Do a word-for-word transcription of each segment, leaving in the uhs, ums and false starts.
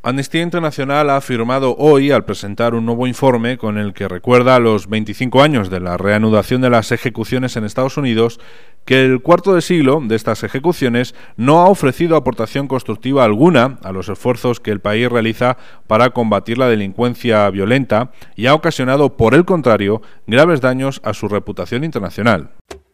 Amnistía Internacional ha afirmado hoy, al presentar un nuevo informe con el que recuerda los veinticinco años de la reanudación de las ejecuciones en Estados Unidos, que el cuarto de siglo de estas ejecuciones no ha ofrecido aportación constructiva alguna a los esfuerzos que el país realiza para combatir la delincuencia violenta y ha ocasionado, por el contrario, graves daños a su reputación internacional.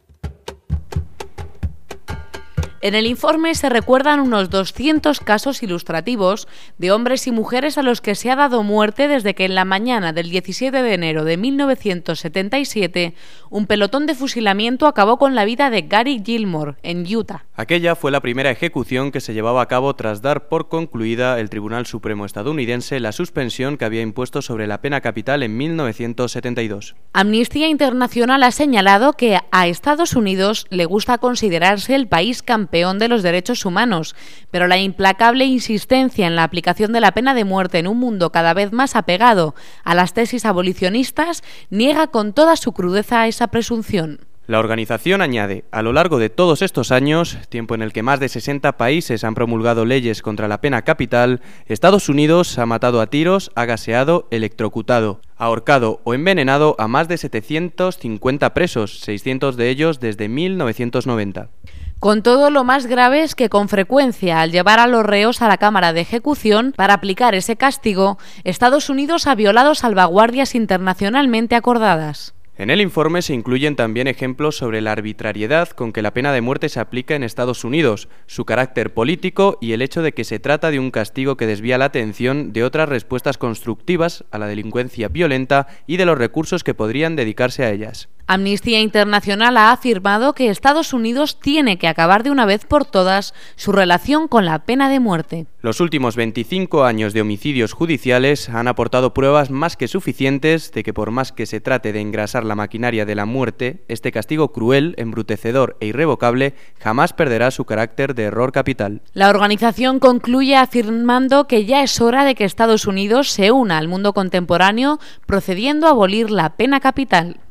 En el informe se recuerdan unos doscientos casos ilustrativos de hombres y mujeres a los que se ha dado muerte desde que en la mañana del diecisiete de enero de mil novecientos setenta y siete un pelotón de fusilamiento acabó con la vida de Gary Gilmore, en Utah. Aquella fue la primera ejecución que se llevaba a cabo tras dar por concluida el Tribunal Supremo estadounidense la suspensión que había impuesto sobre la pena capital en mil novecientos setenta y dos. Amnistía Internacional ha señalado que a Estados Unidos le gusta considerarse el país campeón campeón de los derechos humanos, pero la implacable insistencia en la aplicación de la pena de muerte en un mundo cada vez más apegado a las tesis abolicionistas niega con toda su crudeza esa presunción. La organización añade, a lo largo de todos estos años, tiempo en el que más de sesenta países han promulgado leyes contra la pena capital, Estados Unidos ha matado a tiros, ha gaseado, electrocutado, ahorcado o envenenado a más de setecientos cincuenta presos, seiscientos de ellos desde mil novecientos noventa. Con todo, lo más grave es que con frecuencia, al llevar a los reos a la cámara de ejecución para aplicar ese castigo, Estados Unidos ha violado salvaguardias internacionalmente acordadas. En el informe se incluyen también ejemplos sobre la arbitrariedad con que la pena de muerte se aplica en Estados Unidos, su carácter político y el hecho de que se trata de un castigo que desvía la atención de otras respuestas constructivas a la delincuencia violenta y de los recursos que podrían dedicarse a ellas. Amnistía Internacional ha afirmado que Estados Unidos tiene que acabar de una vez por todas su relación con la pena de muerte. Los últimos veinticinco años de homicidios judiciales han aportado pruebas más que suficientes de que por más que se trate de engrasar la maquinaria de la muerte, este castigo cruel, embrutecedor e irrevocable jamás perderá su carácter de error capital. La organización concluye afirmando que ya es hora de que Estados Unidos se una al mundo contemporáneo procediendo a abolir la pena capital.